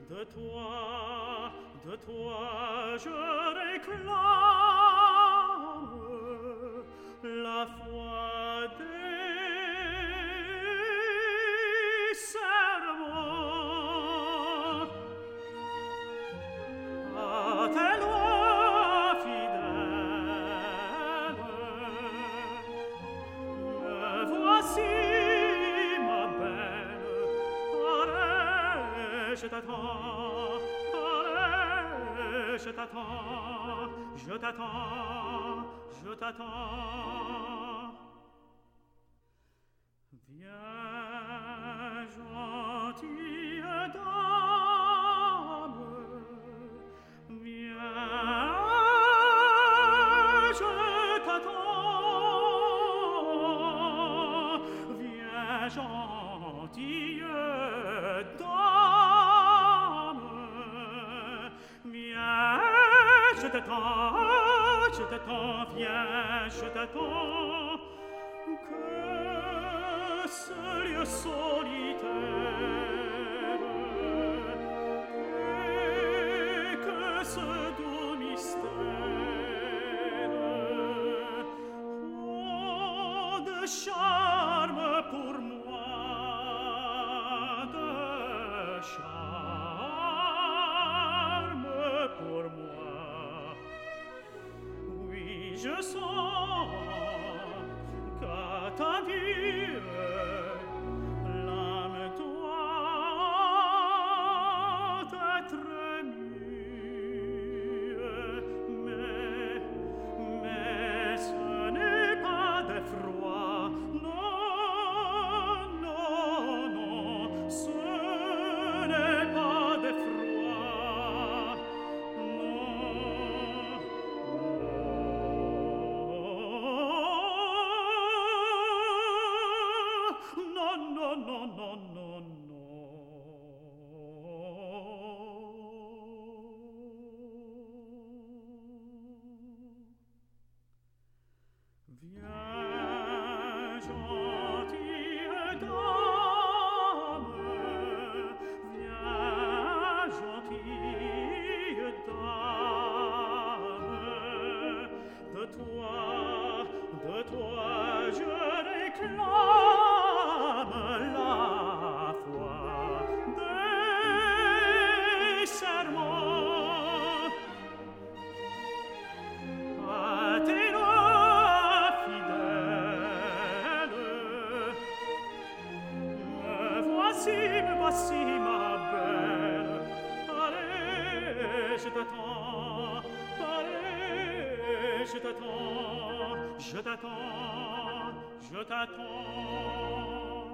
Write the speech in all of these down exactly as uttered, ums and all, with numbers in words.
de toi, de toi je réclame la foi des serments. À tes lois fidèles, me voici ma belle, allez, je t'attends, allez, je t'attends, je t'attends, je t'attends. Viens, gentille dame, viens, je t'attends. Viens, gentille dame, viens, je t'attends, je t'attends, viens, je t'attends. Que ce lieu solitaire et que ce doux mystère, oh, de charme pour moi, de charme pour moi. Oui, je sens qu'à ta vue l'âme doit être mue, mais, mais ce n'est pas d'effroi, non, non, non, ce n'est pas d'effroi, non, non, non, non, non, non, non. Viens, gentille dame, viens, gentille dame, de toi, de toi je réclame la foi des serments. À tes lois fidèles, me voici, me voici ma belle. Allez, je t'attends, allez, je t'attends, je t'attends, je t'attends.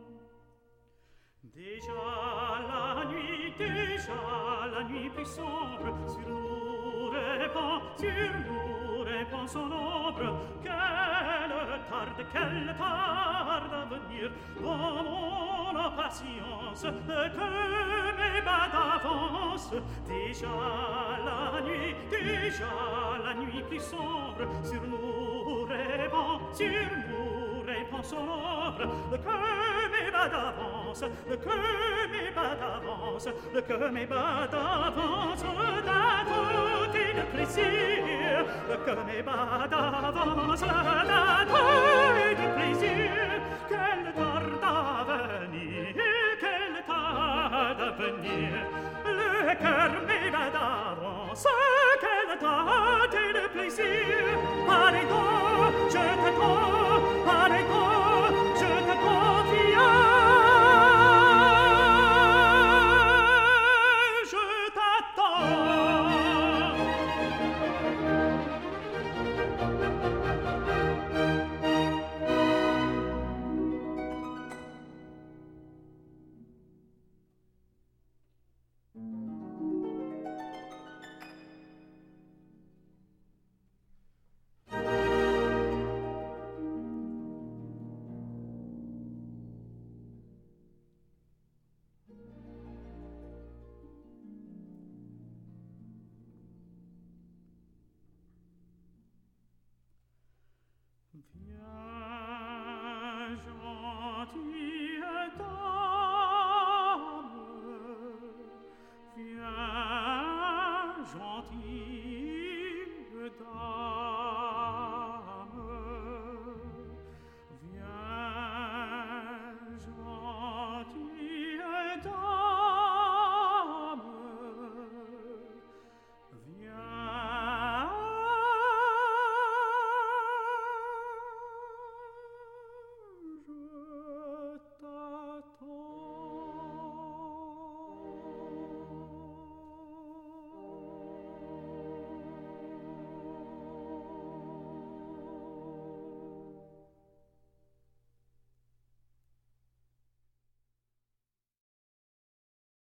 Déjà la nuit, déjà la nuit plus sombre sur nous répand, sur nous répand son ombre. Quelle tarde, quelle tarde à venir, oh mon impatience, que mes bas d'avance. Déjà la nuit, déjà la nuit plus sombre sur nous répand, sur nous répand son ombre. Que mes bas d'avance, que mes bas d'avance, que mes bas d'avance d'ajouter de plaisir, que mes bas d'avance d'ajouter de plaisir. Quelle tarde à venir, quelle tarde à venir, le cœur mes bas d'avance, quelle tarde de plaisir. Arrête-toi, je t'attends, arrête-toi, je t'attends, viens. Viens, gentille dame, gentil